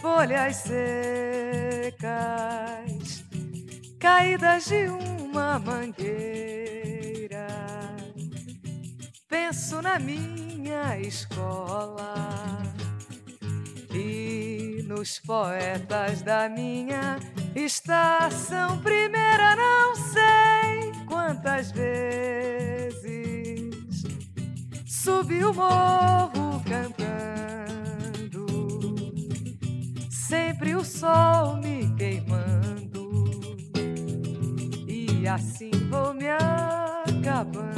folhas secas, caídas de uma mangueira. Penso na minha escola e nos poetas da minha estação primeira. Não sei quantas vezes subi o morro cantando, sempre o sol me queimando, e assim vou me acabando.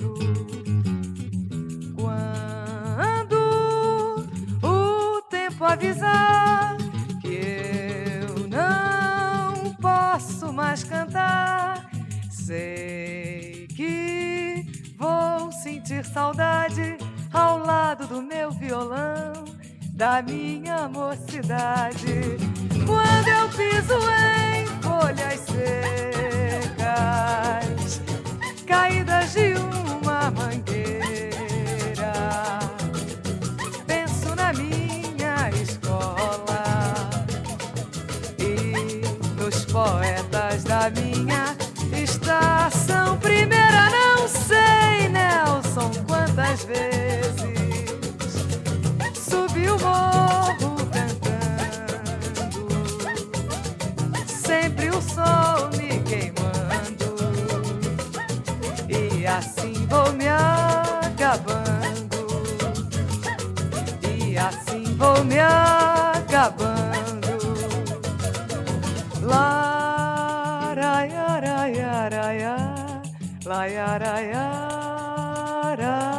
Quando o tempo avisar que eu não posso mais cantar, sei que vou sentir saudade ao lado do meu violão, da minha mocidade. Quando eu piso em folhas secas, caídas de uma mangueira, penso na minha escola e nos poetas da minha estação primeira. Não sei, Nelson, quantas vezes subi o morro cantando, sempre o sol me queimando, e assim vou me acabando, e assim vou me acabando. La-ra-ya-ra-ya-ra-ya, la-ya-ra-ya-ra.